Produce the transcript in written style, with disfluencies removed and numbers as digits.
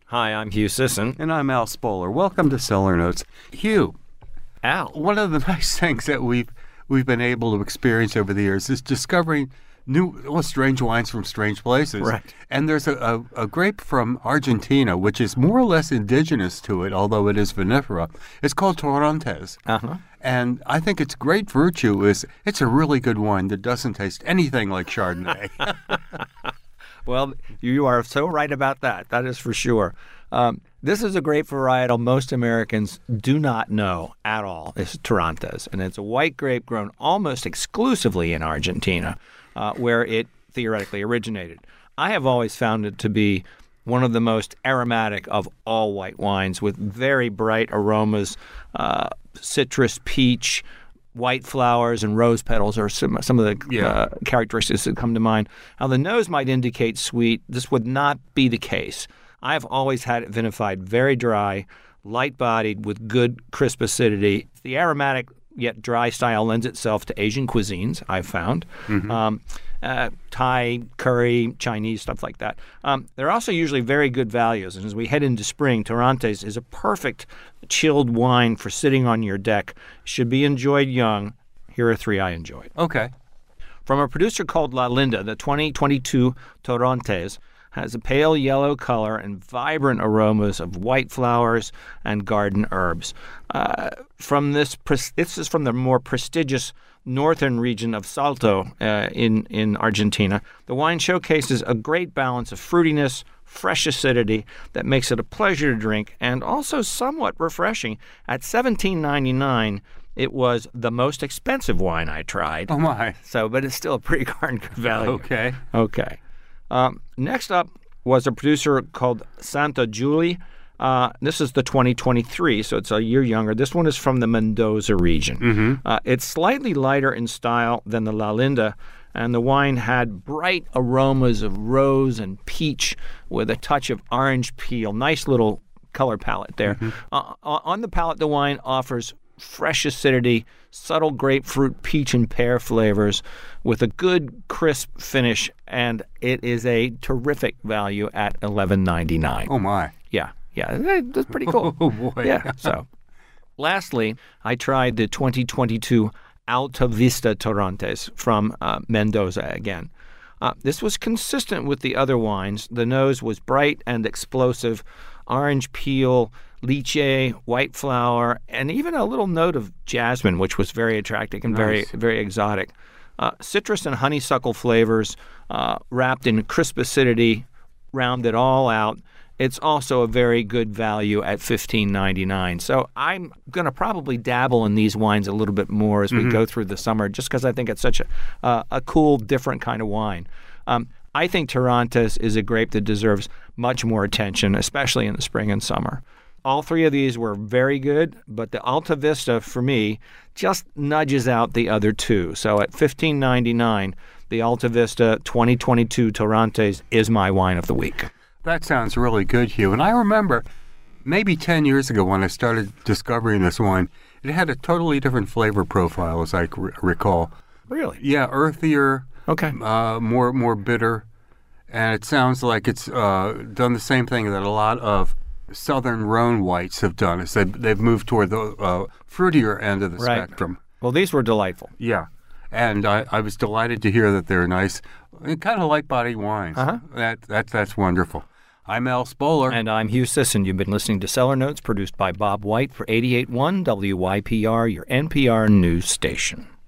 Hi, I'm Hugh Sisson. And I'm Al Spoler. Welcome to Cellar Notes. Hugh, Al. one of the nice things that we've been able to experience over the years is discovering strange wines from strange places. Right. And there's a grape from Argentina, which is more or less indigenous to it, although it is vinifera. It's called Torrontés. Uh-huh. And I think its great virtue is it's a really good wine that doesn't taste anything like Chardonnay. Well, you are so right about that. That is for sure. This is a grape varietal most Americans do not know at all. It's Torrontés, and it's a white grape grown almost exclusively in Argentina, where it theoretically originated. I have always found it to be one of the most aromatic of all white wines, with very bright aromas, citrus, peach, white flowers, and rose petals are some of the characteristics that come to mind. Now, the nose might indicate sweet. This would not be the case. I've always had it vinified very dry, light-bodied, with good crisp acidity. The aromatic yet dry style lends itself to Asian cuisines, I've found. Thai, curry, Chinese, stuff like that. They're also usually very good values. And as we head into spring, Torrontés is a perfect chilled wine for sitting on your deck. Should be enjoyed young. Here are three I enjoyed. Okay. From a producer called La Linda, the 2022 Torrontés has a pale yellow color and vibrant aromas of white flowers and garden herbs. This is from the more prestigious northern region of Salto in Argentina. The wine showcases a great balance of fruitiness, fresh acidity that makes it a pleasure to drink and also somewhat refreshing. At $17.99, it was the most expensive wine I tried. Oh, my. But it's still a pretty darn good value. Okay. Next up was a producer called Santa Julie. This is the 2023, so it's a year younger. This one is from the Mendoza region. It's slightly lighter in style than the La Linda, and the wine had bright aromas of rose and peach with a touch of orange peel. Nice little color palette there. On the palate, the wine offers fresh acidity, subtle grapefruit, peach, and pear flavors with a good crisp finish, and it is a terrific value at $11.99. Oh, my. Yeah, that's pretty cool. Oh, boy. Yeah, so. Lastly, I tried the 2022 Alta Vista Torrontés from Mendoza again. This was consistent with the other wines. The nose was bright and explosive, orange peel, lychee, white flower, and even a little note of jasmine, which was very attractive and very, very exotic. Citrus and honeysuckle flavors wrapped in crisp acidity round it all out. It's also a very good value at $15.99. So I'm going to probably dabble in these wines a little bit more as we go through the summer, just because I think it's such a cool, different kind of wine. I think Torrontés is a grape that deserves much more attention, especially in the spring and summer. All three of these were very good, but the Alta Vista, for me, just nudges out the other two. So at $15.99, the Alta Vista 2022 Torrontés is my wine of the week. That sounds really good, Hugh. And I remember maybe 10 years ago when I started discovering this wine, it had a totally different flavor profile, as I recall. Really? Yeah, earthier. Okay. More bitter. And it sounds like it's done the same thing that a lot of Southern Rhone whites have done. Is they've moved toward the fruitier end of the spectrum. Well, these were delightful. Yeah. And I was delighted to hear that they're nice, kind of light-bodied wines. That's wonderful. I'm Al Spoler. And I'm Hugh Sisson. You've been listening to Cellar Notes, produced by Bob White for 88.1 WYPR, your NPR news station.